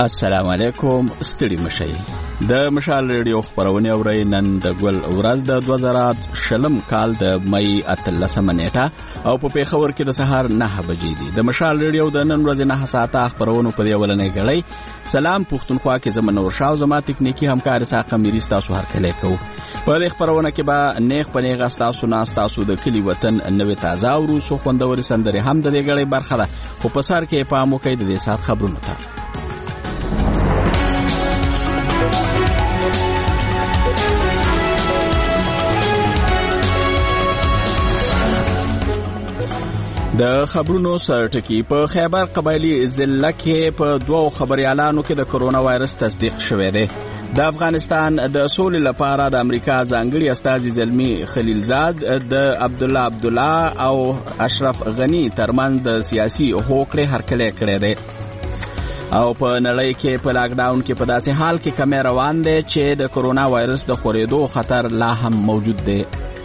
السلام علیکم. ستړي مشئ. د مشال ریډیو خبرونه اورئ. نن د ګل ورځ د 2020 کال د مئی 13 نیټه او په پیښور کې د سهار 9 بجې دي. د مشال ریډیو د نن ورځې 9 ساعته خبرونه په دی ولنې غړي. سلام پښتونخوا کې زمونږ ورشاو زما تکنیکی همکار ساقه میری تاسو هر کله کو. په دې خبرونه کې به نیغ پنیغ تاسو نه تاسو د کلی وطن نوې تازه او روسو خوندوري سندري هم د دې غړي برخه ده. خو په سر کې پام وکړئ د دې سات خبرونه ته. د خبرونو سرټکی په خیبر قبایلی ضلع کې په دوه خبريالانو کې د کرونا وایرس تصدیق شوی دی. د افغانستان د سولې لپاره د امریکا ځانګړي استازي زلمی خلیلزاد د عبد الله او اشرف غنی ترمنځ د سیاسي هوکړې هرکلی کړی دی. او په نړۍ کې په لاک ډاون کې په داسې حال کې کمی روان دی چې د کرونا وایرس د خورېدو خطر لا هم موجود دی.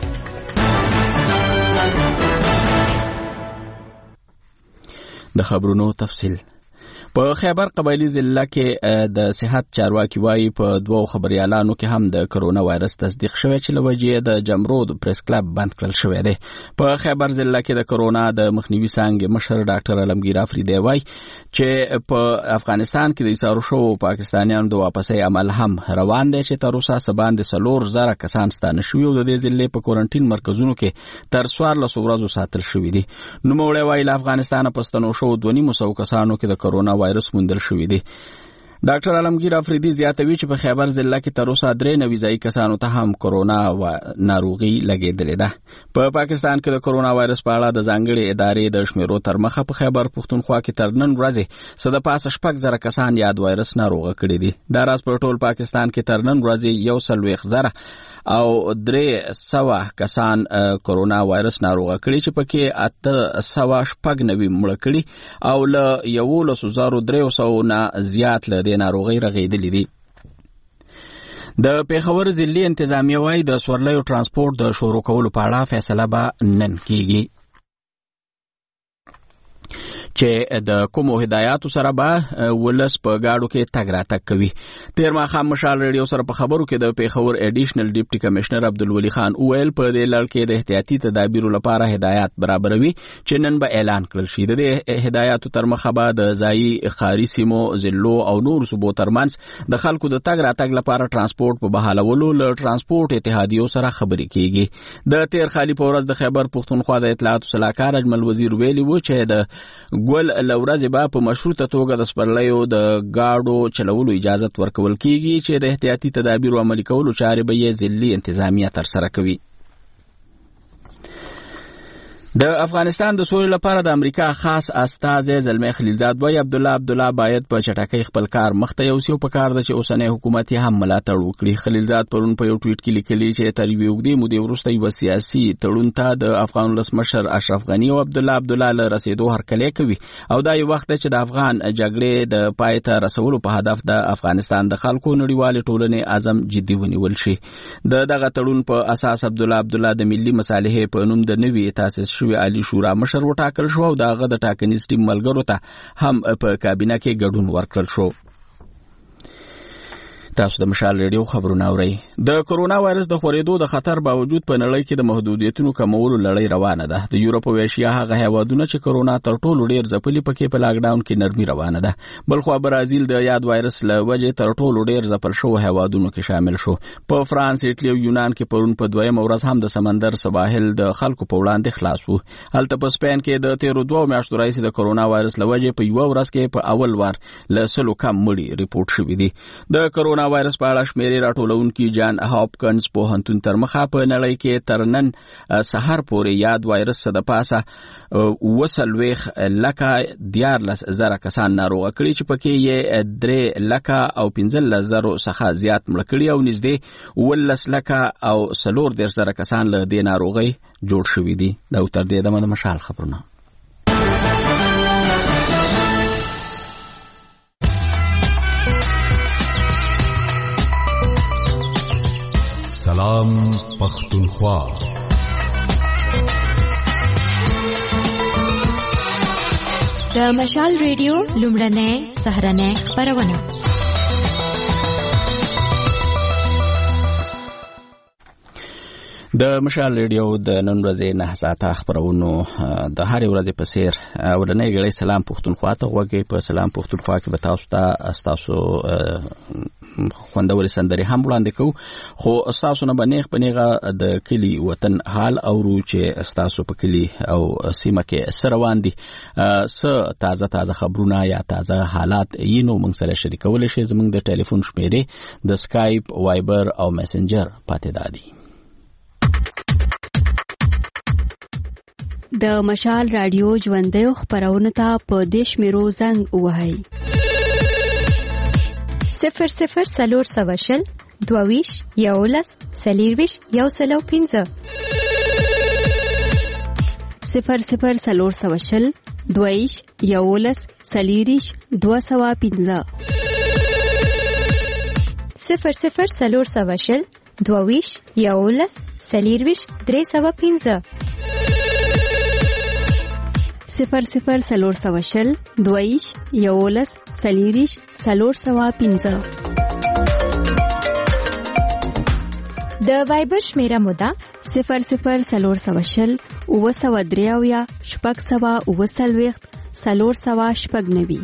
د خبرونو تفصیل. په خیبر قبایلی ضلع کې د صحت چارواکي وایي په دوه خبريالانو کې هم د کرونا وایرس تصدیق شوی چې لوجې د جمرود پریس کلب بند کړل شوی دی. په خیبر ضلع کې د کرونا د مخنیوي څانګې مشر ډاکټر علمگیر افریدی وایي چې په افغانستان کې د ایسارو شو پاکستانیانو د واپسۍ عمل هم روان دی چې تر اوسه سباند 4,000 کسان ستانه شوي او د دې ضلع په کورنټین مرکزونو کې تر 14 ورځو ساتل شوي دي. نوموړی وایي له افغانستان پستنو شو 2.5 کسانو کې د کرونا وایرس موندل شوی دی. ډاکټر علمگیر افریدی زیاتوي چې په خیبر ضلع کې تر اوسه 93 ځای کسانو ته هم کرونا ناروغي لګېدلې ده. په پاکستان کې د کرونا وایرس په اړه د ځانګړي ادارې د شمیرو تر مخه په خیبر پښتونخوا کې تر نن ورځې څه د پاسه 6,000 کسان یاد وایرس ناروغه کړي دي. دا راز په ټول پاکستان کې تر نن ورځې 1,000 او 300 کسان کرونا وایرس ناروغه کړي چې پکې 890 مړه کړي او له 11,300 نه زیات له دې ناروغي رغېدلې دي. د پیښور ضلعي انتظامیه وايي د سورلیو ترانسپورت د شروع کولو په اړه فیصله به نن کیږي چې د کومو هدایاتو سره به ولس په گاډو کې تګ راتګ کوي. تیر ماښام مشال ریډیو سره په خبرو کې د پیښور ایډیشنل ډیپټي کمشنر عبدالولي خان اویل په دې لړ کې د احتیاطي تدابیرو لپاره هدایات برابروي چې نن به اعلان کړل شي. د دې هدایاتو تر مخه به د ځایي ښاري سیمو ضلعو او نور صوبو ترمنځ د خلکو د تګ راتګ لپاره ترانسپورت په بحالولو له ترانسپورت اتحادیو سره خبرې کیږي. د تیر خالي په ورځ د خیبر پښتونخوا د اطلاعاتو سلاکار اجمل وزیر ویلي و چې د ګل لورځ به په مشروطه توګه د سپرلیو د گاډو چلولو اجازه ورکول کیږي چې د احتیاطي تدابیر عملي کولو چارې به یې ضلعي انتظامیه تر سره کوي. د افغانستان د سولې لپاره د امریکا خاص استازی زلمی خلیلزاد وایي عبد الله باید په چټکۍ خپل کار مخته یوسي او په کار ده چې اوسنی حکومت هم ملاتړ وکړي. خلیلزاد پرون په یو ټویټ کې لیکلي چې تر یوې اوږدې مودې وروسته یوه سیاسي تړون ته د افغان ولسمشر اشرف غني او عبد الله له رسېدو هرکلی کوي او دا یو وخت چې د افغان جګړې د پای ته رسولو په هدف د افغانستان د خلکو نړیوالې ټولنې عزم جدي ونیول شي. دغه تړون په اساس عبد الله د ملي مصالحې په نوم د نوي تاسیس عالی شورا مشر وټاکل شو او دغه د ټاکنیز ټیم ملګرو ته هم په کابینه کې ګډون ورکړل شو. تاسو د مشال ریډیو خبرونه اورئ. د کرونا وایرس د خورېدو د خطر باوجود په نړۍ کې د محدودیتونو کمولو لړۍ روانه ده. د یورپ او ایشیا هغه هیوادونه چې کرونا تر ټولو ډیر ځپلي پکې په لاک ډاون کې نرمي روانه ده. بلخو برازیل د یاد وایرس له وجې تر ټولو ډیر ځپل شو هیوادونو کې شامل شو. په فرانس، ایټالیا او یونان کې پرون په دویم ورځ هم د سمندر سواحل د خلکو په وړاندې خلاص وو. هلته په سپین کې د 13 میاشتو راهیسې د کرونا وایرس له وجې په یو ورځ کې په اول وار له 100 کم مړي ریپورت شوي دي. د کرونا وایرس په اړه شمیرې راټولونکي جان هاپکنز پوهنتون تر مخه په نړۍ کې تر نن سهار پورې یاد وایرس څخه د پاسه 14,000 کسان ناروغه کړي چې پکې یې 3,15,000 څخه زیات مړه کړي او نږدې 11,00,000 او 4,000 کسان له دې ناروغۍ جوړ شوي دي. دا تر دې دمه د مشال خبرونه. سلام پښتونخوا. د مشال ریډیو لومړنۍ سهرنۍ خپرونه. د مشال ریډیو د نن ورځې 9 ساعته خبرونو د هرې ورځې په څیر ورنۍ غړي سلام پښتونخوا ته وګورئ. په سلام پښتونخوا کې به تاسو خوندوري سندري هم وړاندې کوو، خو تاسو نه بنېغ پنيغه د کلی وطن حال اورو چې تاسو په کلی او سیمه کې سره روان دي. تازه خبرونه یا تازه حالات یې نو موږ سره شریکول شي. زموږ د ټلیفون شمیرې د سکایپ، وایبر او میسنجر پاتې دادي. د مشال رادیو ژوندۍ خبرونه ته په دیش میرو زنګ وهاي 00 سلور سواشل دوویش یولس سلیرویش یوسلو 15 00 سلور سواشل دوویش یولس سلیریش 215 00 سلور سواشل دوویش یولس سلیرویش 315 00 سلور سواشل دویش یولس سلیریش سلور سوا 15 د وایبر شمیره مودا 00 سلور سواشل او سوا دریاویا شپږ سوا او سلويخت سلور سوا شپږ نوي.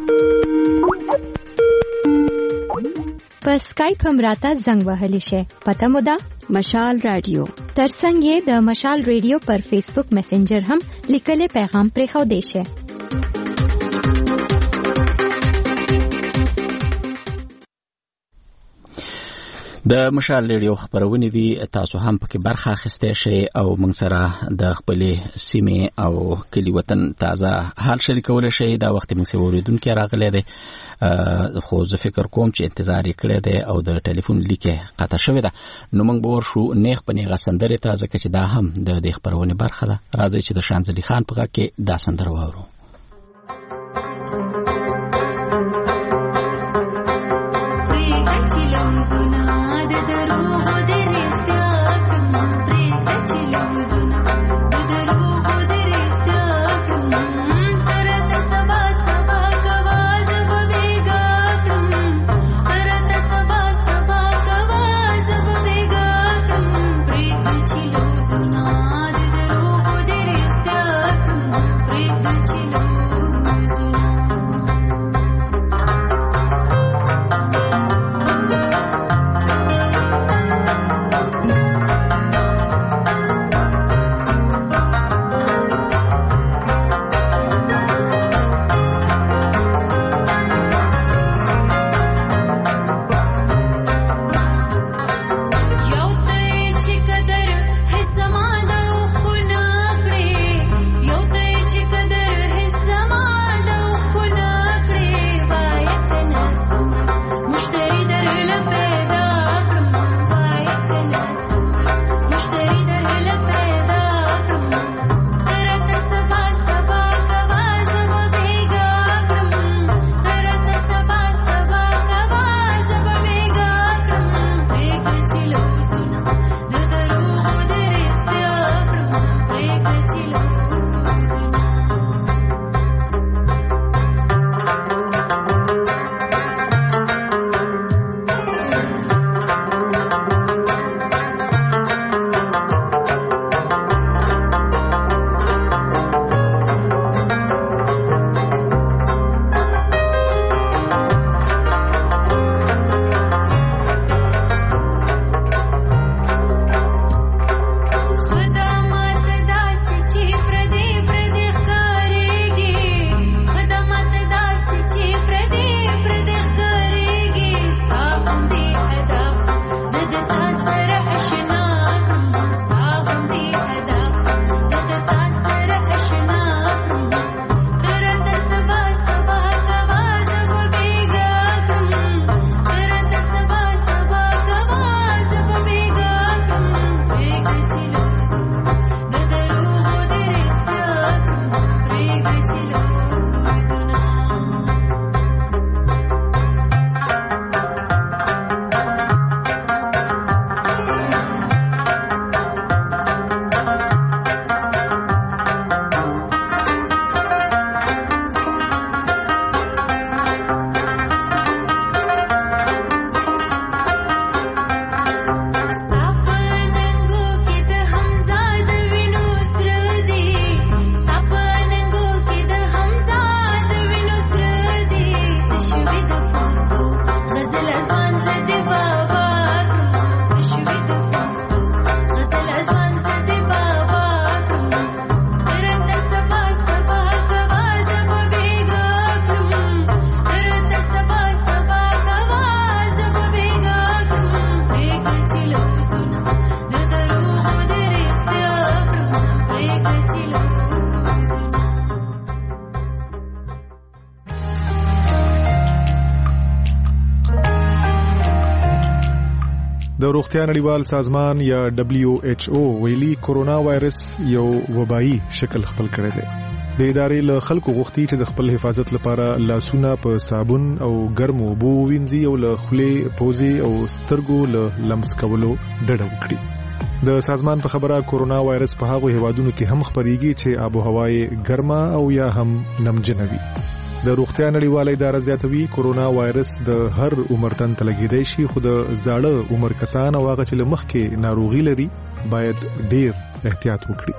په سکایپ هم راته زنګ وهلی شي. پته مودا مشال رادیو. ترڅنګ یې د مشال ریډیو پر فیسبوک میسنجر هم لیکلي پیغام پرې خو دی شي. د مشال ریډیو خبرونه دي، تاسو هم پکې برخه اخیسته شئ او موږ سره د خپل سیمه او کلی وطن تازه حال شریکول شئ. دا وخت موږ سره اوریدونکو راغلي دي، خو زه فکر کوم چې انتظار یې کړی دی او د ټلیفون لیکه قطع شوې ده. نو موږ به ورشو نیغ په نیغه سندره ته، ځکه چې دا هم د دې خبرونه برخه ده. راځي چې د شانزلي خان په غږ کې دا سندره واورو. Chilo د روغتیا نړیوال سازمان یا WHO ویلي کورونا وایرس یو وبایي شکل خپل کړی دی. د ادارې له خلکو غوښتي چې د خپل حفاظت لپاره لاسونه په صابون او ګرمو اوبو وینځي او له خولې، پوزې او سترګو له لمس کولو ډډه وکړي. د سازمان په خبره کورونا وایرس په هغو هیوادونو کې هم خپریږي چې آب و هوا یې ګرمه او یا هم نمجنه وي. د روغتیا نړیواله اداره زیاتوي کورونا وایرس د هر عمر تن ته لګیدای شي، خو د زاړه عمر کسان او هغه چې له مخکې ناروغي لري باید ډیر احتیاط وکړي.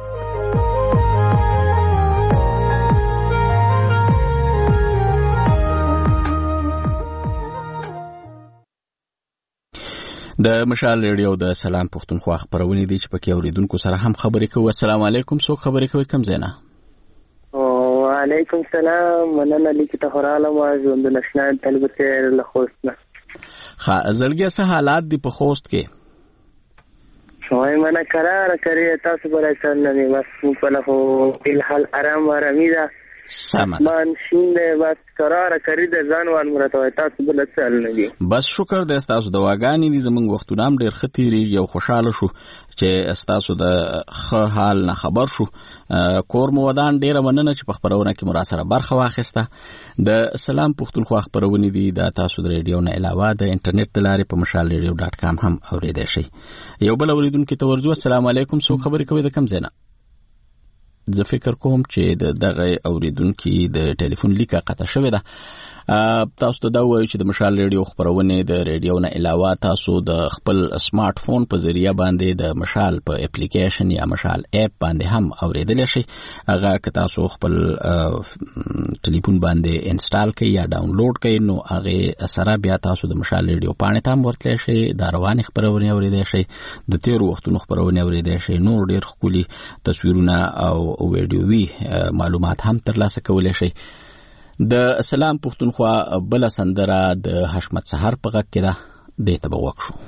د مشال ریډیو د سلام پښتونخوا خبرونه دي چې پکې اوریدونکو سره هم خبرې کوي. السلام علیکم. څوک خبرې کوي؟ کوم ځای نه؟ وعلیکم السلام. مننه لیکي ته خوراله ما ژوند نشنا تلبته له خوست نه. زړګي څه حالات دي په خوست کې؟ شوي منه قرار کوي تاسو بل څه نه بس په له په حال آرامي ده. من شینده بس قرار کوي د ځانوان مرته تاسو بل څه نه دي. بس شکر د تاسو د واګانی دي زمونږ وختونه هم ډیر ختيري یو خوشاله شو چې تاسو د ښه حال نه خبر شو. کور مو ودان ډیره مننه چې په خبرونه کې مراسره برخه واخیسته. د سلام پښتونخوا خبرونه دي د تاسو د ریډیو نه علاوه د انټرنیټ د لارې په mashalradio.com هم اوریدئ شئ. یو بل اوریدونکو ته ورځو. السلام علیکم. څوک خبرې کوي؟ د کوم ځای نه؟ زه فکر کوم چې دغه اوریدونکو د ټلیفون لیکه قطع شوې ده. تاسو ته دا وایو چې د مشال ریډیو خبرونه د ریډیو نه علاوه تاسو د خپل سمارټ فون په ذریعہ باندې د مشال په اپلیکیشن یا مشال اپ باندې هم اوریدل شي. هغه که تاسو خپل ټلیفون باندې انسټال کړئ یا ډاونلوډ کړئ نو هغه سره بیا تاسو د مشال ریډیو پاڼې ته هم ورتلی شئ، د روانې خبرونه اوریدل شئ، د تیرو وختونو خبرونه اوریدل شئ، نور ډیر ښکلي تصویرونه او ویډیوي معلومات هم ترلاسه کولی شئ. د سلام پښتونخوا بل سندره د حشمت سحر په غږ کې ده، دې ته به وک شو.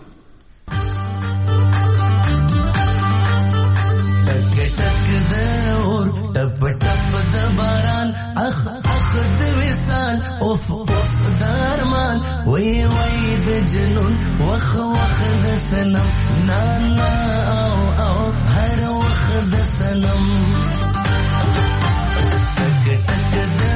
ټک ټک د اور ټپ ټپ د باران اخ اخ د وصال اوف اوف د ارمان وی وی د جنون وخ وخ د سنم نا نا او او هر وخ د سنم ټک ټک د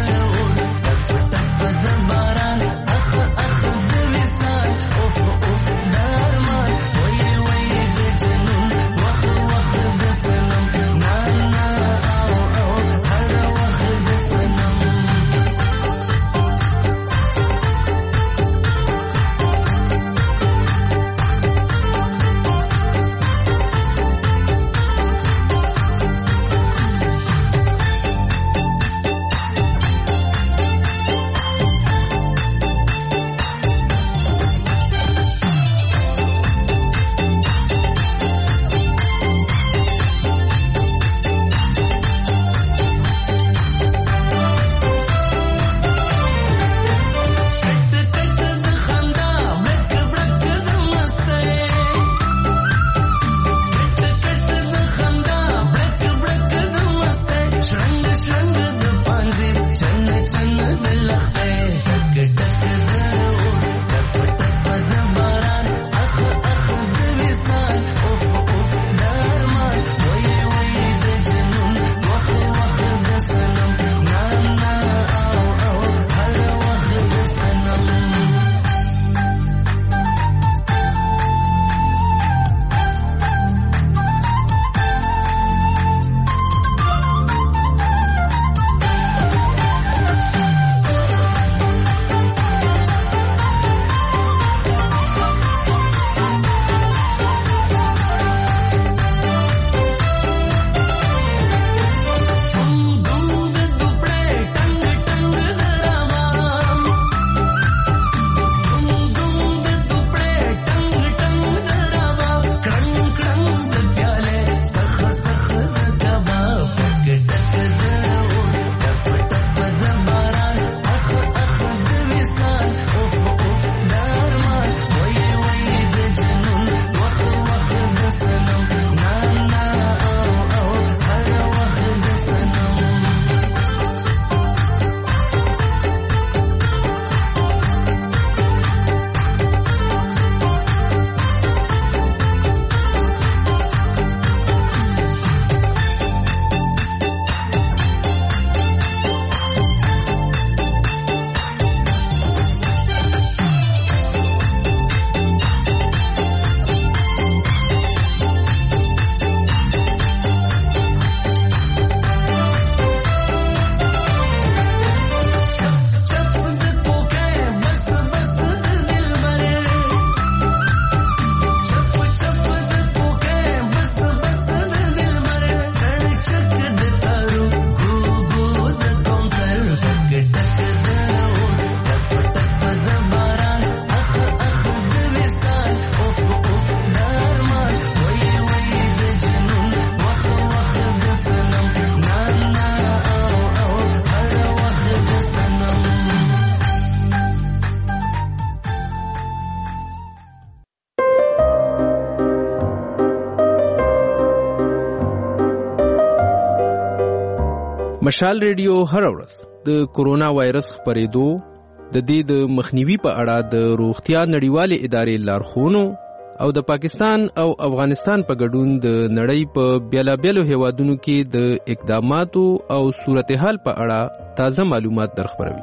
مشال ریډیو هر ورځ د کورونا وایرس خپرېدو د دې د مخنیوي په اړه د روغتیا نړیوالې ادارې لارښوونو او د پاکستان او افغانستان په ګډون د نړۍ په بیلابیلو هیوادونو کې د اقداماتو او صورتحال په اړه تازه معلومات درخبروي.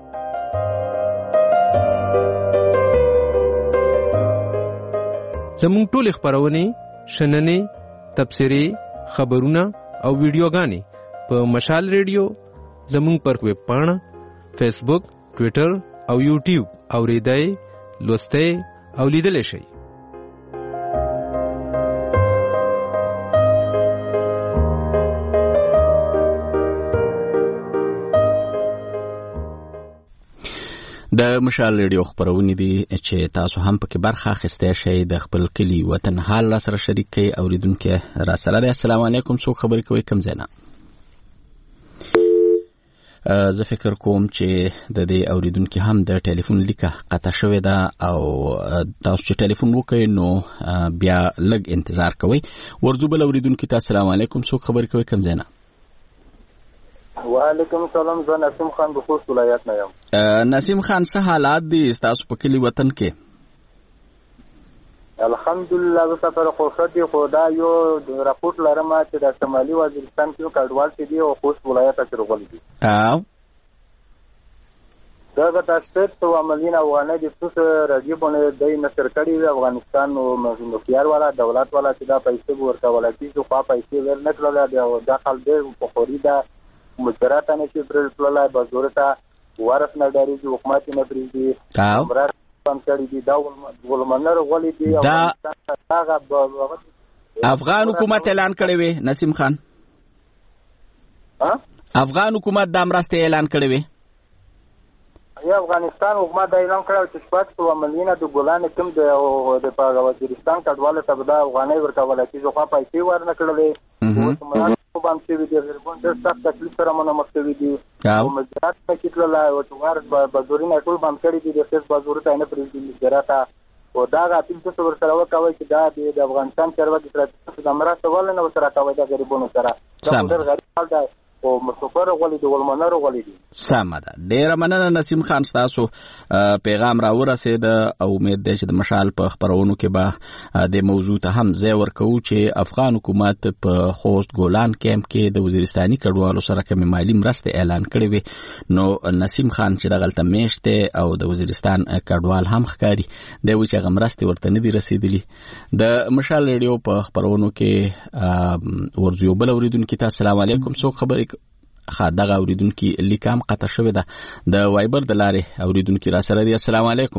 زموږ ټول خبرونه، شننې، تبصرې، خبرونه او ویډیوګانې په مشال ریډیو، زموږ پر ویب پاڼه، فیسبوک، ټویټر او یوټیوب اوریدای، لوستای او لیدلای شئ. د مشال ریډیو خبرونه دي چې تاسو هم پکې برخه اخیستی شئ. د خپل کلی وطن حال را سره شریک کړئ. اوریدونکو را سره دی. السلام علیکم. څوک خبرې کوي؟ کوم ځای نه؟ زه فکر کوم چې د دې اوریدونکو هم د ټلیفون لیکه قطع شوې ده او تاسو چې ټلیفون وکړئ نو بیا لږ انتظار کوئ. ورځو بل اوریدونکو ته السلام علیکم. څوک خبرې کوي؟ کوم ځای نه؟ وعلیکم السلام. زه نسیم خان د خوست ولایت نه یم. نسیم خان، څه حالات دي تاسو په کلی وطن کې؟ الحمدلله زه سفر خوښ دي، خو دا یو راپورټ لرم چې د شمالي وزیرستان کې کډوال چې دي او خوست ولایت کې راغلي دي. دا د تاسو عملین افغاني د څه راجبونه د نشر کړي د افغانستان او مخکیار والا دولت والا چې دا پیسې ورکول کیږي، خو پیسې ورنکړل او داخل دې په خوريده مجرات نه چې پر پلای بازورتا ورس نه ډاري چې حکومت نه پریږدي امرات پم کړی دي دا ولمنر غولې دي افغان حکومت اعلان کړی وي. نسیم خان، افغان حکومت د امرسته اعلان کړی وي. یا افغانستان حکومت دا اعلان کړو چې شپږ عملینا د ګولان کوم د وزیرستان کډواله تبدا افغاني ورکول کیږي، خو پیسې ورنکړلې او باندې وی دي ورګون د سخت تکلیف سره مخ شوی دي او مجرات کې تللا او توار بازورینه ټول باندې کړی دي د خاص بازور ته نه پریږدي مجراتا او دا غاټل څه ور سره وکوي چې دا د افغانستان چارواکي سره د امراسته ولنه سره کوي د غریبونو سره دا غریب حال ده او مسافر غولې د ولمنر غولې دي. سمه ده. ډیره مننه نسیم خان، تاسو پیغام را ورسید او امید ده چې د مشال په خبرونو کې به د موضوع ته هم ځای ورکوو چې افغان حکومت په خوست ګولان کیمپ کې د وزیرستاني کډوالو سره کوم مالی مرسته اعلان کړې وي. نو نسیم خان چې دغلته میشته او د وزیرستان کډوال هم ښکاری دی چې هغه مرسته ورته نه دي رسیدلی. د مشال ریډیو په خبرونو کې ورځو بل اوریدونکو ته السلام علیکم. څوک خبرې دغه اوریدونکو لیکام قطع شوې ده د وایبر د لارې. اوریدونکو را سره دی. السلام علیکم.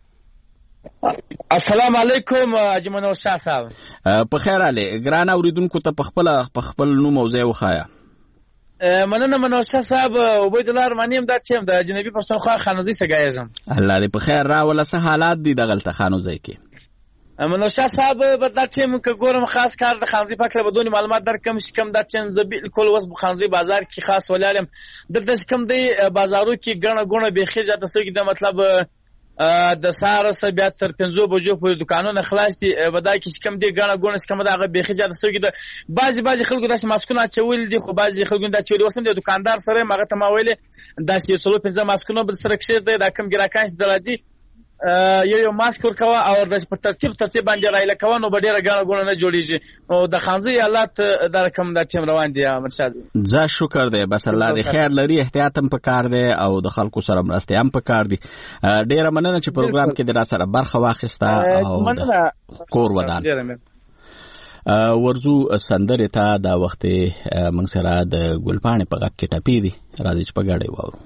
السلام علیکم اجمنو شاه صاحب. په خیر علي ګران اوریدونکو ته په خپل نوم او ځای وخایا. مننه منو شاه صاحب. عبید الله رحمانیم دا چې د جنبي پښتونخوا خانوزي سګایزم. الله دې په خیر را ولا څه حالات دي دغلته خانوزي کې؟ منو شاه صاحب بدل چې موږ ګورم خاص کار د خانزي پاک له بدون معلومات درکم شکم دا چې ز بالکل وس خانزي بازار کې خاص ولالم د کم دی بازارو کې ګڼه ګونه به خېجه د سګي د مطلب د سار سره بیا تر 5 بجو په دکانونو خلاص دي بدای کې کم دی ګڼه ګونه کم دا به خېجه د سګي د بعضي خلکو داسې ماسکونه چول دي، خو بعضي خلکو دا چول وسم د دکاندار سره ماغه ته ما ویلې داسې 15 ماسکونه بل سره کښې دا کم ګراکانش درځي یو ماسک ورکوا او د په ترتیب باندې راایله کوي نو ډیره ګڼه ګونه نه جوړیږي. او د خانزي حالات د رقم د ټیم روان دي. مرشد زه شکر دی، بس الله دې خیر لري، احتیاط هم پکار دی او د خلکو سره مرسته هم پکار دي. ډیره مننه چې پروګرام کې د را سره برخه واخیسته او کور ودان. ورزو سندره ته دا وخت موږ سره د ګلپاڼې په غږ کې ټپی دي. راځي چې په ګاډي واورو.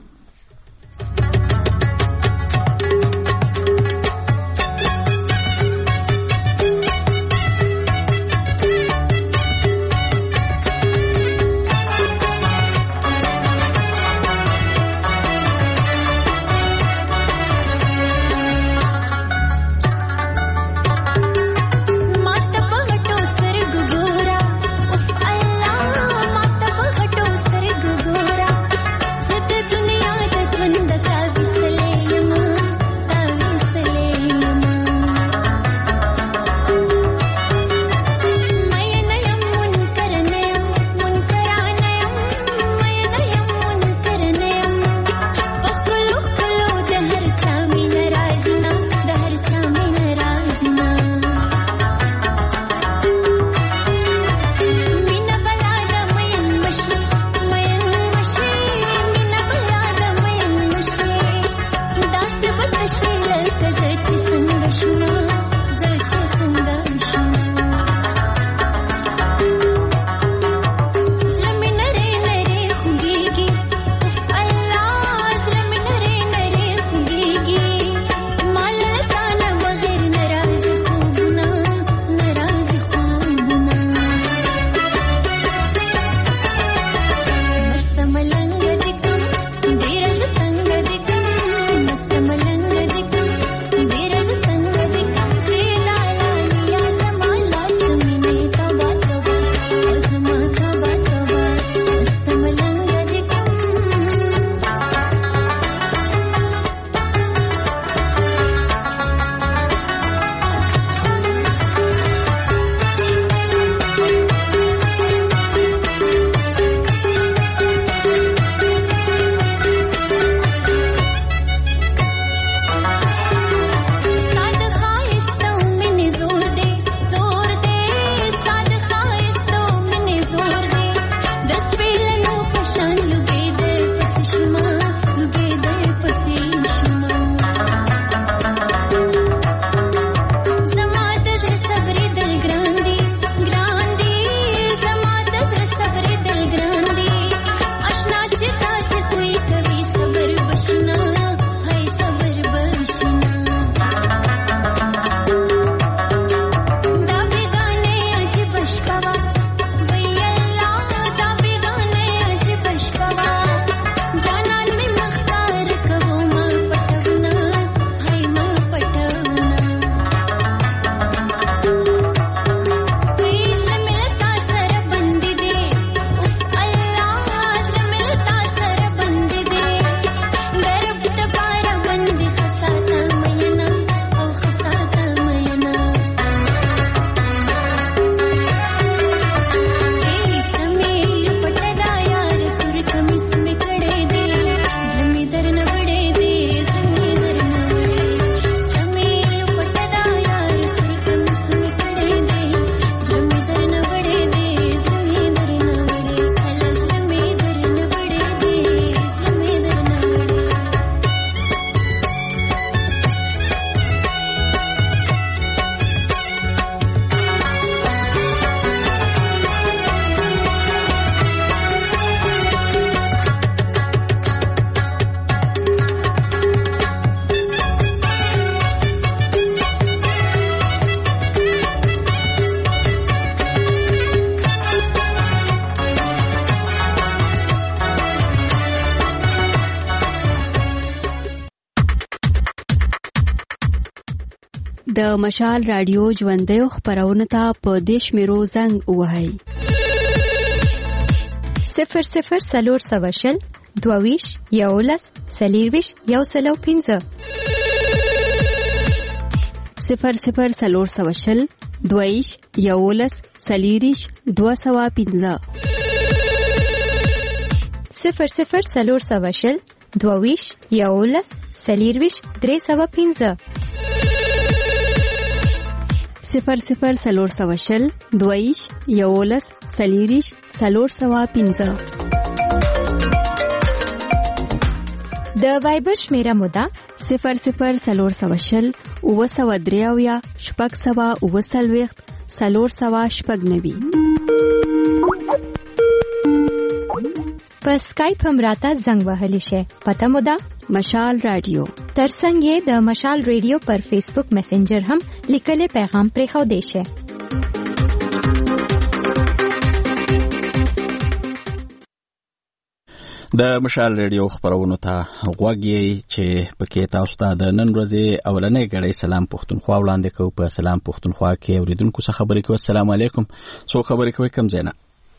दुनिया د مشال رادیو ژوندۍ خبرونه ته په دیش میرو زنګ وهاي 00 22 یولس سلیرویش یو سلو 15 00 22 یولس سلیریش 215 00 22 یولس سلیرویش 315 00 22 یولس سلیریش 315 د وایبر شمیره مودا 00 اوسودریاویا شپږ سوا اوسلويخت سلور سوا شپږ نوي په اسکایپ هم راته زنګ وهلی شي پته مودا مشال رادیو ترڅنګ د مشال رادیو پر فیسبوک میسنجر هم لیکل پیغام پرې خو دی شي د مشال رادیو خبرونو ته غوږی چې پکې تاسو ته د نن ورځې اولنې غړې سلام پښتونخوا وړاندې کوم په سلام پښتونخوا کې اوریدونکو څخه خبرې کوي السلام علیکم سو خبرې کوي کوم زینا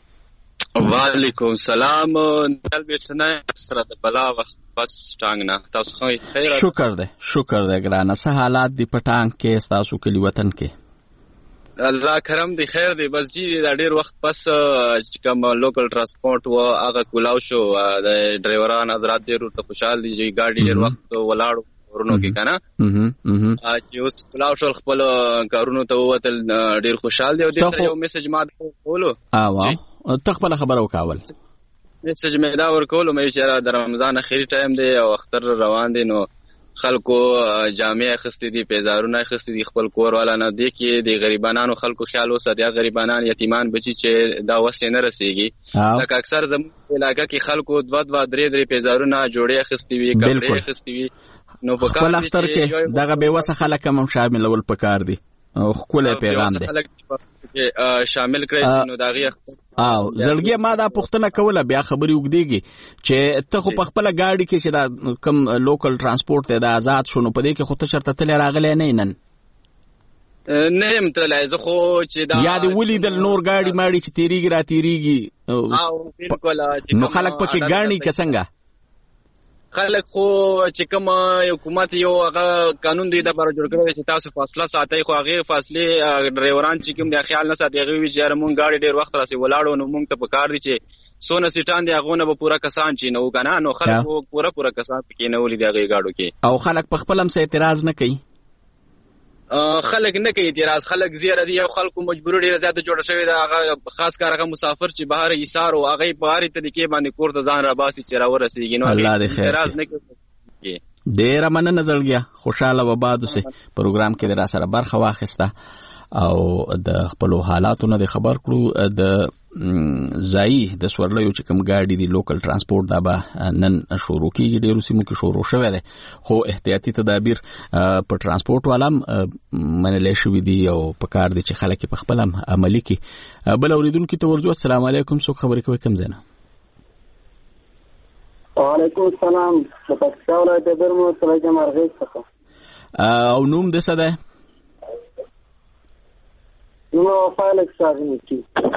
وعلیکم سلام دل بیٹنا سره د بلا وخت بس ټانګ نه تاسو خو خیر شکر ده ګرانه سه حالات دی پټانګ کې تاسو کلی وطن کې الله کرم دی خیر دی بس جی دا ډیر وخت پس کوم لوکل ترانسپورت و هغه کولاو شو د ډرایوران حضرات ډیر ته خوشاله دي چې ګاډي ډیر وخت ولاړو ورونو کې کنه چې اوس کولاو شو خپل کارونو ته وتل ډیر خوشاله دي او د سره یو میسج ما کولو تخپل خبرو کاول میسج مې دا ورکولو مې چې د رمضان اخیری ټایم دی او اختر روان دي نو خلکو جامع خسته دي پیزارونه خسته دي خپل کور والا نه دي کې د غریبانو خلکو خیال وساتي غریبانان یتیمان بچي چې دا وسه نه رسیږي لکه اکثر زموږ علاقې کې خلکو دوا درې پیزارونه جوړې خسته وي کپڑے خسته وي نو په کار اختر کې دغه به وسه خلک هم شامل ول پکار دي خپل پیغام دی شامل کړئ نو داغي زړګي ما دا پښتنه کوله بیا خبري وګديږي چې ته خو په خپل گاډي کې چې دا کم لوکل ترانسپورت ته د آزاد شونه په دې کې خو ته شرط تل راغلی نه نن نیم ته لایزه خو چې دا یا دی ولې د نور گاډي ماړي چې تیریږي را تیریږي بالکل نو خلک پکې ګاڼي کې څنګه خلک خو چې کوم حکومت یو هغه قانون دی د بار جوړ کړی چې تاسو فاصله ساتي خو هغه فاصله ډرایوران چې کوم د خیال نه ساتي هغه وی چې مونږ گاډي ډیر وخت راسي ولاړو نو مونږ ته پکار دي چې سونه سیټان دی هغه نه به پورا کسان چې نو کنه نو خلک پورا کسان کې نه ولې دی هغه گاډو کې او خلک په خپل هم څه اعتراض نه کوي خلک نه کوي اعتراض خلک زیره دي خلکو مجبور ډیر زیاته جوړ شوی دا هغه خاص کار هغه مسافر چې بهر ایثار او هغه په هر طریقې باندې کور ته ځان را باسي چې را ورسیږي نو اعتراض نه کوي ډیر مننه زړګیا خوشاله و باد سه پروګرام کې در سره برخه واخسته او د خپل حالاتو نه خبر کړو د ځای د سورلې چې کوم گاډي دی لوکل ترانسپورت دا به نن شروع کیږي ډیرو سیمو کې شروع شوه ده خو احتیاطي تدابیر په ترانسپورت والام منلې شوې دي او په کار دي چې خلک په خپل عملي کې بل اوریدونکو ته ورځو السلام علیکم څوک خبرې کوي کوم زنه وعلیکم السلام د پاکستان ولایت برمو سلام مرغیب څخه او نوم د څه ده نو فایلک شاغلی کی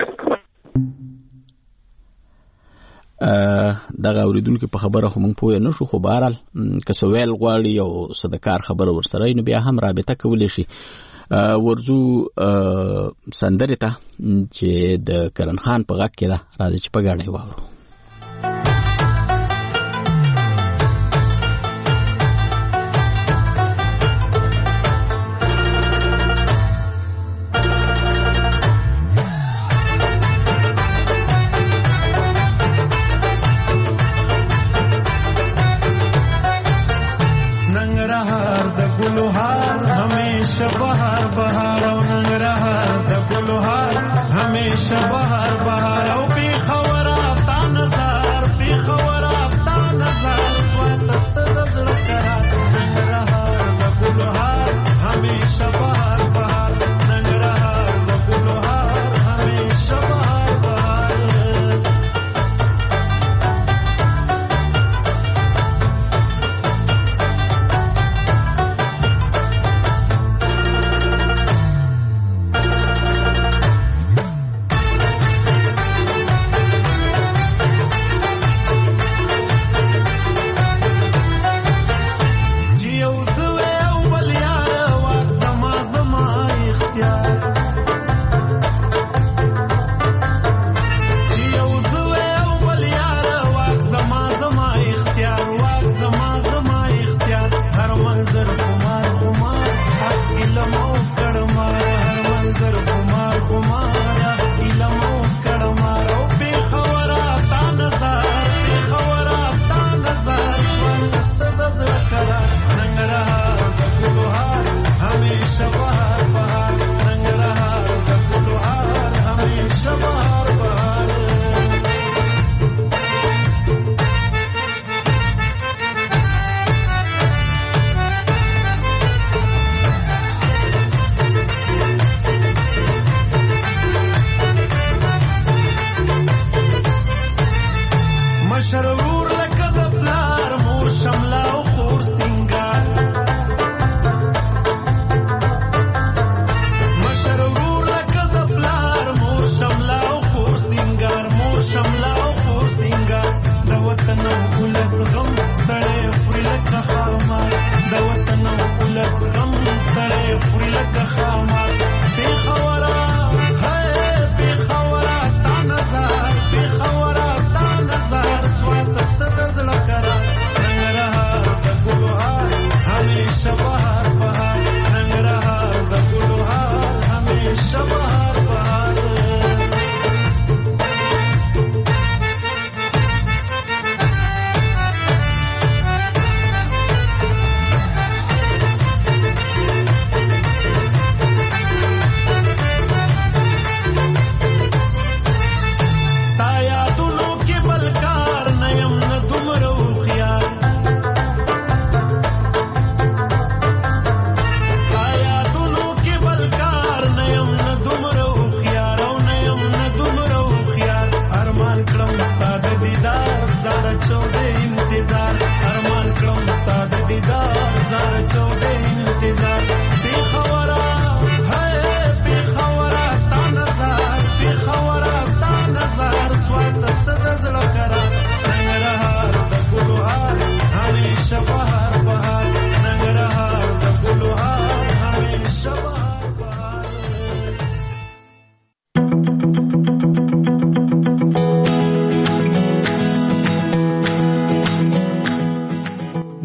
دغه اوریدونکو په خبره خو مونږ پوه نه شو خو بهرال کسویل غواړي او صدکار خبره ورسره نو بیا هم رابطه کولی شي ورزو سندره ته چې د کرن خان په غږ کې ده راځي چې په غاړه واورو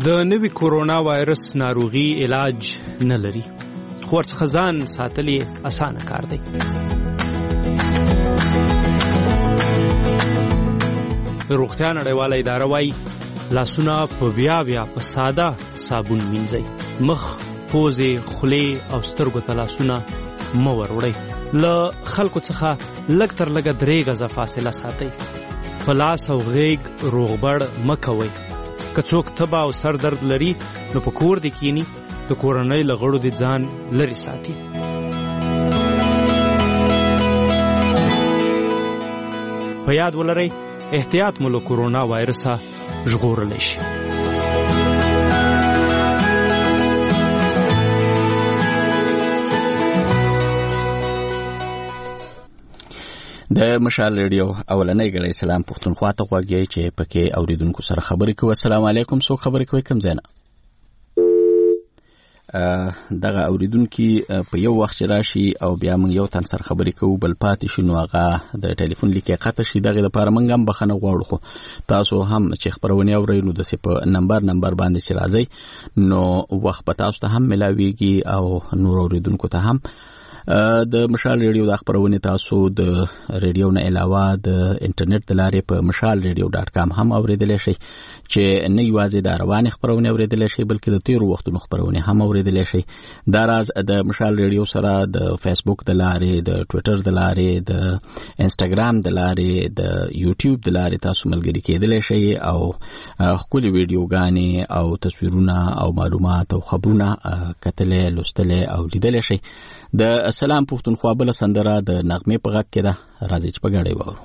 د نوي کورونا وایرس ناروغي علاج نه لري، خو ورڅخه ځان ساتل یې اسانه کار دی. روغتیا نړیواله اداره وایي لاسونه په بیا په ساده صابون مینځئ. مخ، پوزې، خولې او سترګو ته لاسونه مه وروړئ. له خلکو څخه لږ تر لږه 3 غزه فاصله ساتئ. په لاس او غیږ روغبړ مه کوئ. که څوک تبه او سر درد لري نو په کور دې کینی، د کورنۍ له غړو دې ځان لرې ساتي. په یاد ولرئ احتیاط مو له کورونا وایرسه ژغورلی شي. د مشال ریډیو اولنۍ غړی سلام پښتونخوا ته غوږی چې پکې اوریدونکو سره خبرې کوي. السلام علیکم. څوک خبرې کوي؟ کوم ځای نه؟ دغه اوریدونکي په یو وخت راشي او بیا موږ یو تن سره خبرې کوو، بل پاتې شي نو هغه د ټلیفون لیکه قطع شي. دغه لپاره موږ هم بخښنه غواړو، خو تاسو هم چې خبرونه اورئ نو د په نمبر باندې چې راځي نو وخت په تاسو ته هم ملاويږي او نور اوریدونکو ته هم. د مشال ریډیو د خبرونه تاسو د ریډیو نه علاوه د انټرنیټ د لارې په mashalradio.com هم اوریدلی شئ، چې نه یوازې د روانې خبرونه اوریدلی شئ بلکې د تیرو وختونو خبرونه هم اوریدلی شئ. دا راز د مشال ریډیو سره د فیسبوک د لارې، د ټویټر د لارې، د انسټاګرام د لارې، د یوټیوب د لارې تاسو ملګری کېدلی شئ او ښکلي ویډیوګانې او تصویرونه او معلومات او خبرونه کتلی، لوستلی او لیدلی شئ. د سلام پښتونخوا بل سندره د نغمې په غږ کې ده، راځي چې په ګډه وورو.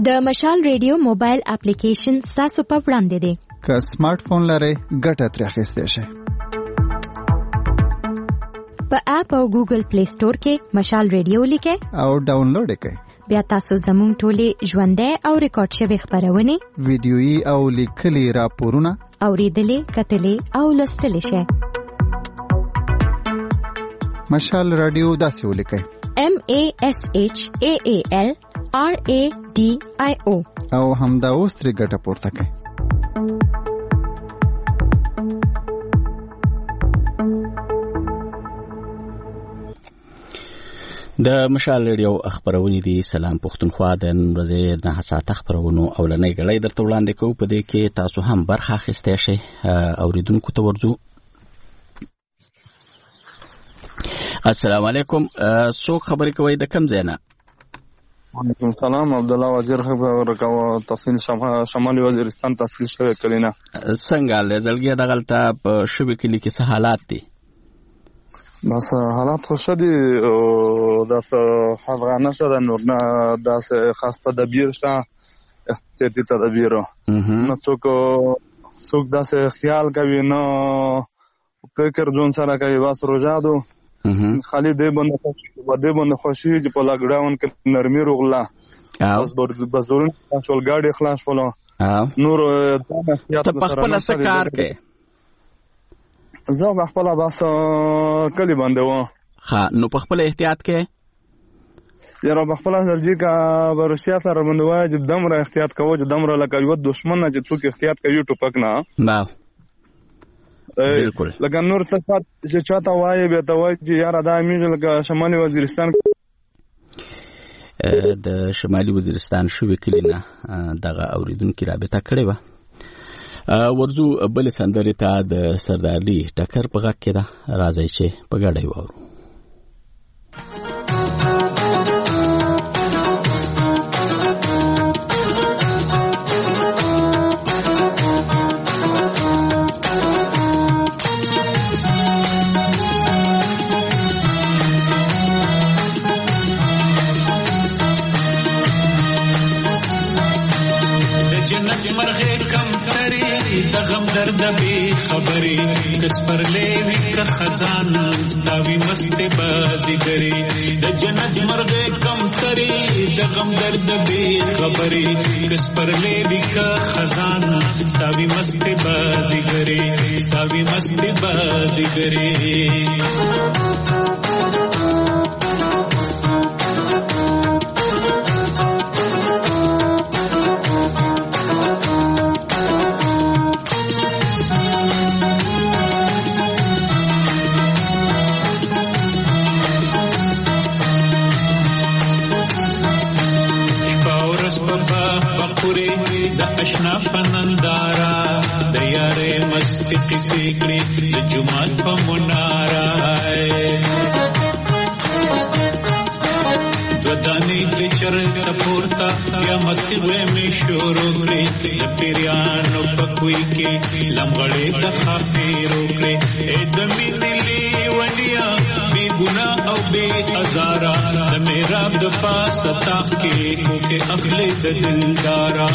د مشال ریډیو موبایل اپلیکیشن تاسو په وړاندې دی. که سمارټ فون لرئ ګټه ترې اخیستی شئ. په اپ او ګوګل پلی سٹور کې مشال ریډیو لیکئ او ډاونلوډ یې کړئ. بیا تاسو زموږ ټولې ژوندۍ او ریکارډ شوي خپرونې، ویډیويي او لیکلي راپورونه اورېدلې، کتلې او لوستلی شئ. مشال رادیو داسې ولیکئ: MASHAALRADIO او همدا اوس ترې ګټه پورته کړئ. د مشال ریډیو خبرونه دي. سلام پښتونخوا، د نن ورځې 9 ساعته خبرونو اولنۍ غړي درته وړاندې کوو. په دې کې تاسو هم برخه اخیستی شئ. اوریدونکو ته ورځو. السلام علیکم. څوک خبرې کوي د کوم ځای نه؟ وعلیکم السلام. عبد الله وزیر خبر کوم. تحصیل شمالي وزیرستان تحصیل شوی کلینا. څنګه لزلګي دغلته په شوبې کلی کې څه حالات دي؟ بس حالات خوشا دي. داس افغانه شده نور نه داس خاص تدبیر شته، احتیاطي تدبیر. نو څوک داس خیال کوي، نو فکر ځون سره کوي. بس روزه دو خالی دی باندې خوشي چې په لاک ډاون کې نرمي روغله. بس ضروري ټول ګاډي خلاص شول. نور ته په خپل څه کار کوي؟ زه په خپل بس کلی باندې و. ها، نو په خپل احتیاط کې یاره په خپل درجه کا برشیا سره باندې واجب دمره احتیاط کوو، چې دمره لکه یو دشمن نه چې څوک احتیاط کوي ټوپک نه. بالکل. لکه نور ته چې چاته وایي به ته وایي چې یاره دا میږي لکه شمالي وزیرستان د شمالي وزیرستان شوې کلی نه دغه اوریدونکو رابطه کړې وه. ورځو بل سندرې ته د سردارلی ټکر په غږ کې ده. راځي چې په ګډه واورو. د غم درد به خبرې کس پر لیوی که خزان ستاوی مست بازیګری د جنت مرغه کم تری د غم درد به خبرې کس پر لیوی که خزان ستاوی مست بازیګری ستاوی مست بازیګری. اشنا پنندارا د یارې مست کیسې کړې د جمعات په منارا دودانی د چرته پورتا یا مستی وې می شروع کړې د پیرانو په کوی کې لمغړې د خافیرو کړې اې د مینې ونیا بی ګناه او بی ازارا د میرا د پاس تاخ کې کوکه اخلي د دلدارا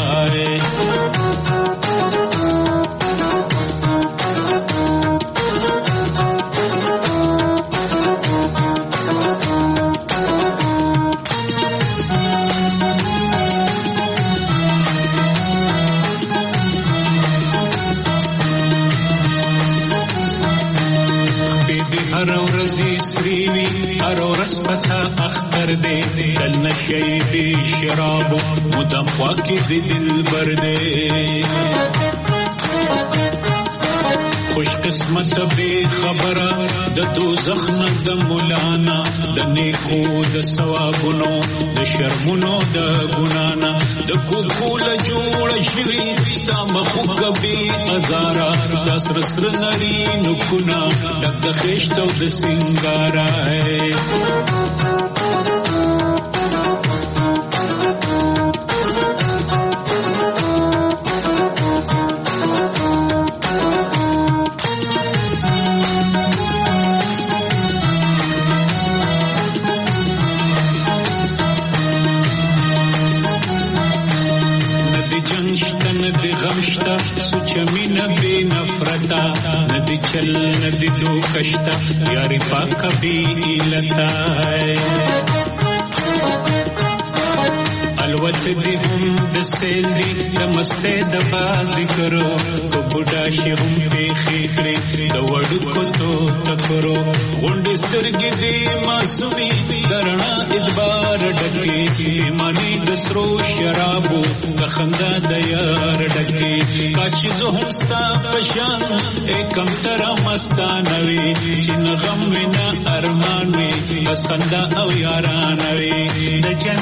هر ورځي سریوي هر ورځ پتا اختر دې دل نشي بي شراب مدام واکي دې دلبر دې خوش قسمت به خبره د دوزخ نه د مولانا د نیکو د ثوابونو د شرمونو د ګنانا د کوکول جوړ شوی ستا مخوګ به ازارا سر سر نری نکنا د خېشتو د سنگارا ندی غمشتا سوچ مینا بی نفرتا ندی چل ندی دو کشتا یاری پاکا بی ایلتا الوت دی هم د سیل دی د مسته د بازی کرو کو بوډا شي هم په خېخري د وړو کو تو تکرو غونډ سترګې دی معصومي درنا ادبار ډکې ایمانی د سرو شرابو د خندا د یار ډکې کاچ زه هم ستا پشان ایکم تر مستانوي چې غم وینا ارمان وي بس خندا او یاران وي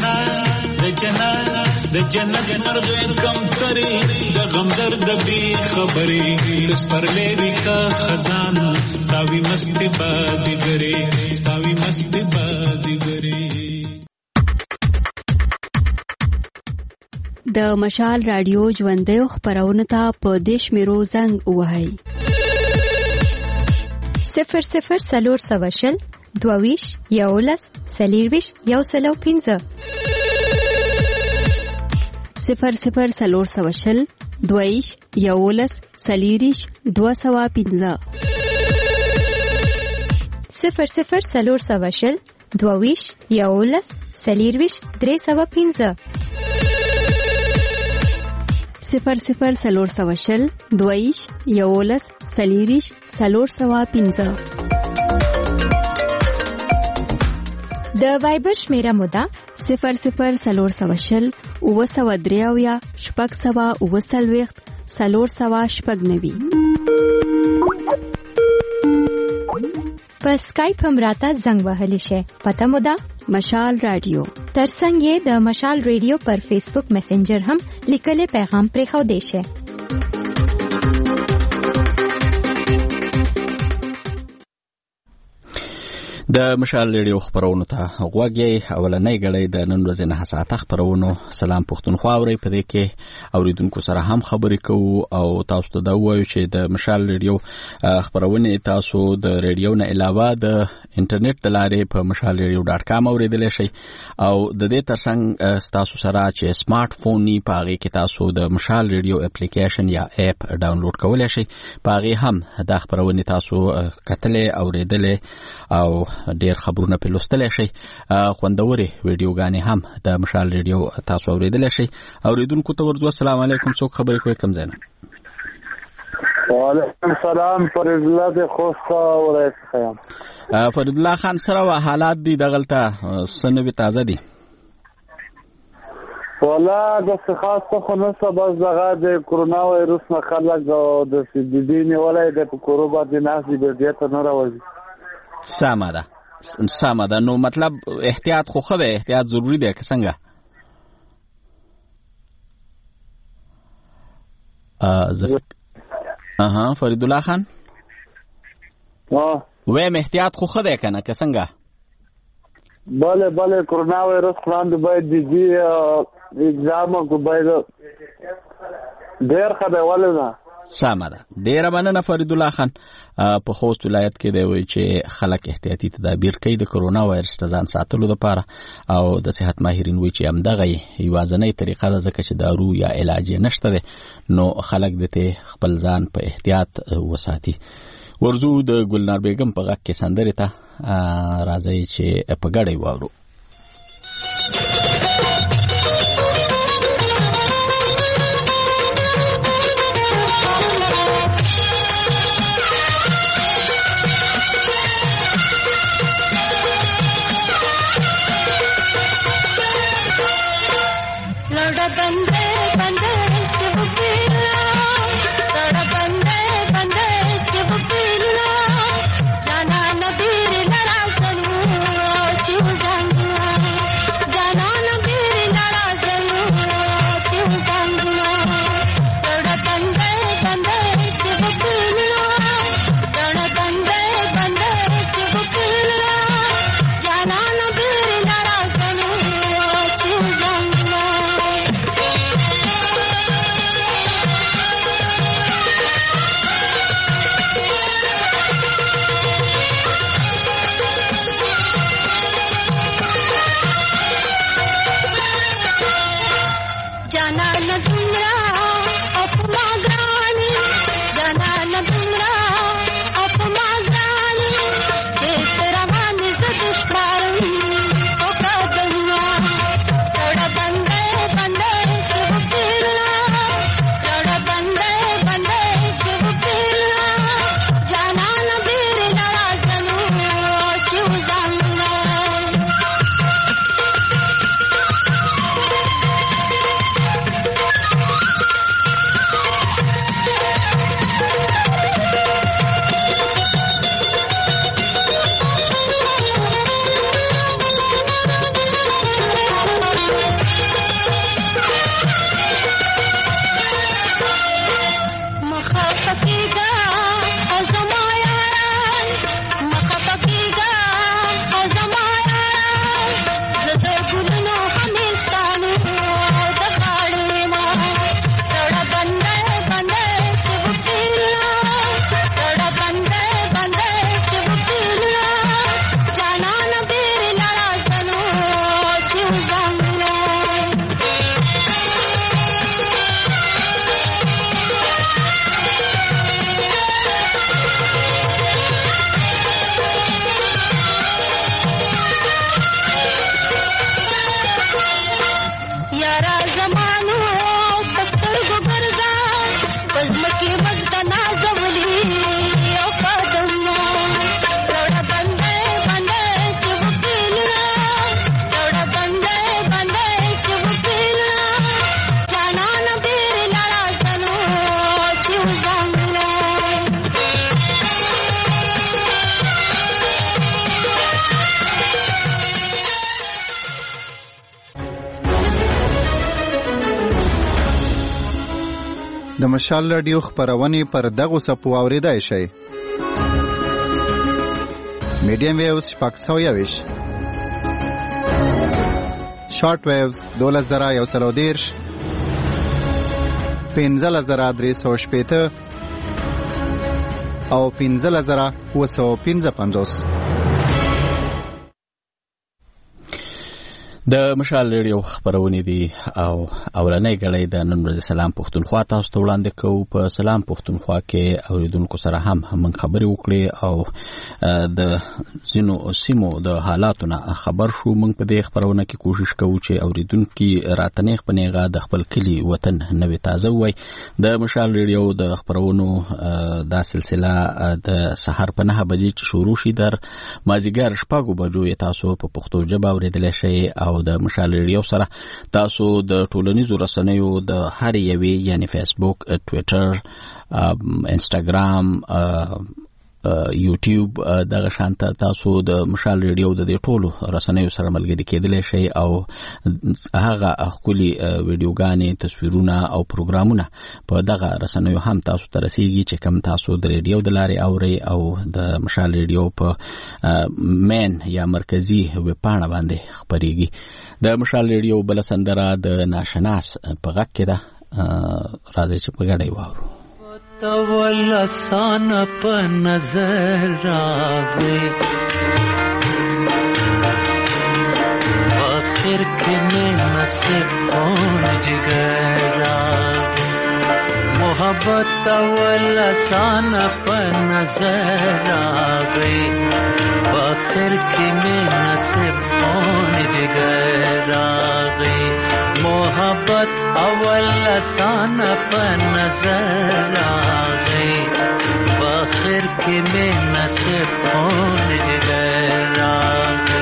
د جنت مرغ کم تری د غم درد بی خبری کس پر لیوی کا خزان ستاوی مستی بازی گری د مشال رادیو ژوندۍ خبرونه ته په دیش میرو زنګ وهاي 00 سلور سواشل دوویش یولس سلیرویش یوسلو 15 00 سلور سواشل دویش یولس سلیریش 215 00 سلور سواشل دوویش یولس سلیرویش 315 00 سلور سواشل دویش یولس سلیریش 315 د وایبر شمیره مودا 00 سلور سواشل وسودریاویا شپږ سوا وسلويخت سلور سوا شپږ نوي په سکایپ هم راته زنګ وهلی شي پته مودا مشال رادیو ترڅنګ یې د مشال رادیو پر فیسبوک میسنجر هم لیکلي پیغام پرې خو دی شي د مشال ریډیو خبرونو ته غوږی اولنۍ غړې د نن ورځې نه حساسه خبرونو سلام پښتونخوا اوري په دې کې اوریدونکو سره هم خبرې کوو او تاسو ته دا وایو چې د مشال ریډیو خبرونه تاسو د ریډیو نه علاوه د انټرنیټ د لارې په mashalradio.com اوریدلی شئ او د دې ترڅنګ تاسو سره چې سمارټ فون ني په هغه کې تاسو د مشال ریډیو اپلیکیشن یا اپ ډاونلوډ کولای شئ په هغه هم د خبرونه تاسو کتلې اوریدلې او ډیر خبرونه په لوستل شي خوندوري ویډیوګانې هم د مشال ریډیو تاسو اوریدل شي اوریدونکو ته ورځو السلام علیکم څوک خبرې کوي کوم ځای نه وعلیکم السلام فرید الله د خوستا ورته فرید الله خان سره حالات دي دغلطه سنوي تازه دي ولا د خاصه خو نه سبب دغه د کرونا وایرس نه خلک د دیني ولای د کورونا د ناسي د دیت نه راوځي سامه ده نو مطلب احتیاط خو خو ده احتیاط ضروری ده که څنګه فرید الله خان ویم احتیاط خو خو ده کنه که څنګه بله کرونا وایرس وړاندې باید جدي اقدام کو باید ډیر خدای ولنه سامه ده ډیره مننه فرید الله خان په خوست ولایت کې دی وی چې خلک احتیاطي تدابیر کوي د کرونا وایرس ته ځان ساتلو لپاره او د صحت ماهرین وی چې همدغه یوازینۍ طریقه ده ځکه چې دارو یا علاج نشته ده نو خلک دته خپل ځان په احتیاط وساتي ورزو د ګلنار بیگم په غږ کې سندره ته راځي چې په ګډي واورو د مشال رادیو خبرونه پر دغه سپو اوریدای شي. میډیم ویوز 520 شارټ ویوز 2130 15350 او 15955. د مشال ریډیو خبرونه دي او اولنۍ غړې د نن ورځ سلام پښتونخوا تاسو ته وړاندې کوو. په سلام پښتونخوا کې اوریدونکو سره هم خبرې وکړې او د زینو سیمو د حالاتونو خبر شو. موږ په دې خبرونه کې کوشش کوو چې اوریدونکو راتنېخ پنيغه د خپل کلی وطن نوې تازه وای. د مشال ریډیو د خبرونو دا سلسله د سحر په 9 بجې چې شروع شي در مازیګر 6 بجو تاسو په پښتو ژبه اوریدل شئ او د مشال ریډیو سره تاسو د ټولنیزو رسنیو د هر یوې یعنی فیسبوک، ټویټر، انستګرام، یوټیوب دغه شانت تاسو د مشال ریډیو د ټولو رسنیو سره ملګری کېدلی شئ او هغه خولي ویډیوګانې، تصویرونه او پروګرامونه په دغه رسنیو هم تاسو ته رسیږي چې کوم تاسو د ریډیو د لارې اوري او د مشال ریډیو په مین یا مرکزی ویب پاڼه باندې خبريږي. د مشال ریډیو بل سندره د ناشناس په غږ کې ده، راځي چې په ګډه واورو. تول آسان په نظر راغی، آخر کې مې نصیب کون جگر راغی. محبت تول آسان په نظر راغی، آخر کې مې نصیب کون جگر راغی. محبت اول آسان په نظر آگئی، آخر کې مې نصیب کون جگر آگئی.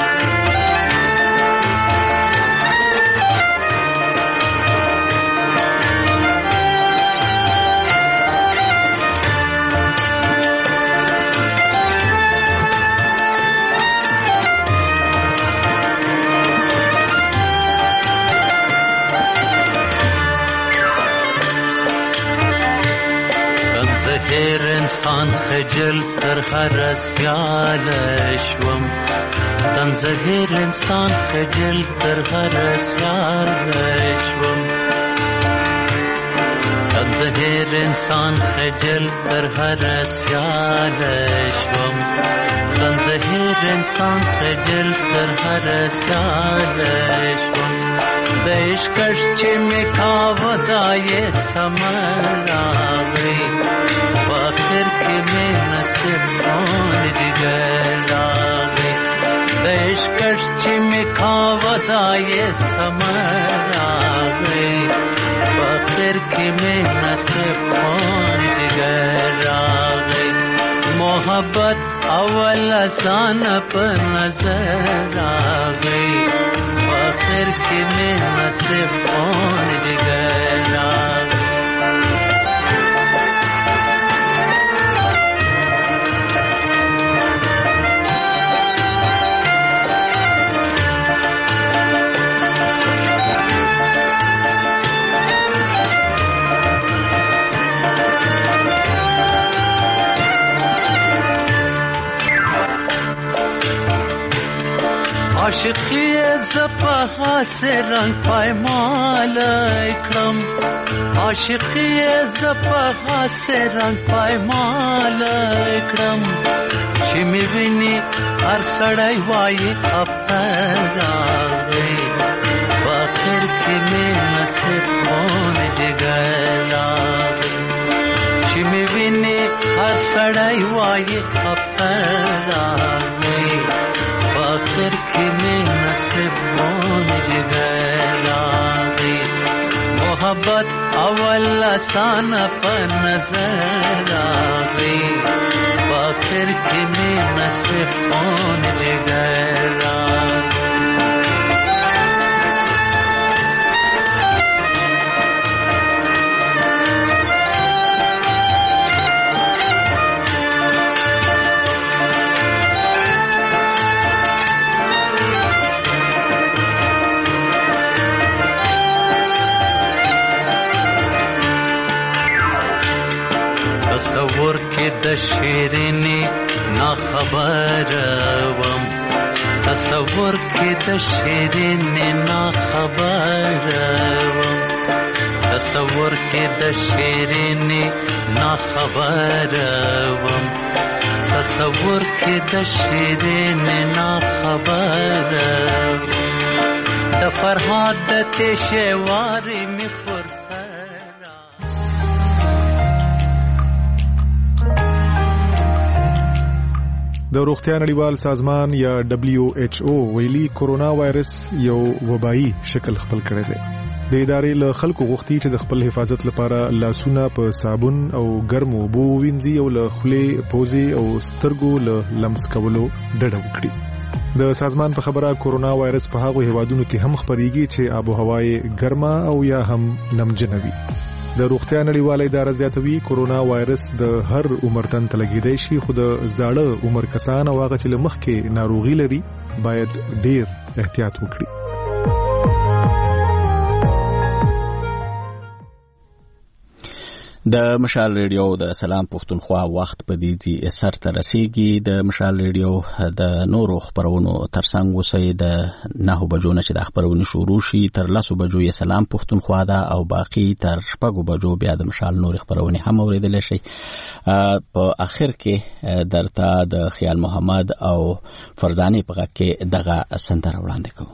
زهر انسان خجل تر هر سیال شوم، تن زهر انسان خجل تر هر سیال شوم. تن زهر انسان خجل تر هر سیال شوم، تن زهر انسان خجل تر هر سیال شوم. د عشقش چې مې کاوه دا یې سمر راغی، آخر کې مې نصیب کون جگر راغی. د عشقش چې مې کاوه دا یې سمر راغی، آخر کې مې نصیب کون جگر راغی. محبت اول آسان په نظر راغی، آخر کې مې نصیب کون جگر راغی. عاشقی زپا سے رنگ پایمال کړم، عاشقی زپا سے رنگ پایمال کړم. چې مې ویني هر سړی وایي افغان راغی، آخر کې مې نصیب کون جگر راغی. چې مې ویني هر سړی وایي افغان راغی، آخر کې مې نصیب کون جگر راغی. محبت اول آسان په نظر آگئی، آخر کې مې نصیب کون جگر راغی. د شیرینې نا خبروم تصور کې د شیرینې نا خبروم تصور کې د شیرینې نا خبروم تصور کې د شیرینې نا خبروم د فرهاد د تشوارې می فرصت د روغتیا نړیوال سازمان یا WHO ویلي کورونا وایرس یو وبایي شکل خپل کړی دی. د ادارې له خلکو غوښتي چې د خپل حفاظت لپاره لاسونه په صابون او ګرمو اوبو ووینځي او له خولې، پوزې او سترګو له لمس کولو ډډه وکړي. د سازمان په خبره کورونا وایرس په هغو هیوادونو کې هم خپریږي چې آب و هوا یې ګرمه او یا هم نمجنه وي. د روغتیا نړیواله اداره زیاتوي کورونا وایرس د هر عمر تن ته لګیدای شي، خو د زاړه عمر کسان او هغه چې له مخکې ناروغي لري باید ډیر احتیاط وکړي. د مشال ریډیو د سلام پښتونخوا وخت په دې سر ته رسیږي. د مشال ریډیو د نورو خبرونو ترڅنګ اوسئ د 9 بجو نه چې د خبرونو شروع شي تر 10 بجو یې سلام پښتونخوا ده او باقی تر 6 بجو بیا د مشال نور خبرونه هم اوریدل شي. په اخر کې درته د خیال محمد او فرزانه په غږ کې دغه سندره وړاندې کوم.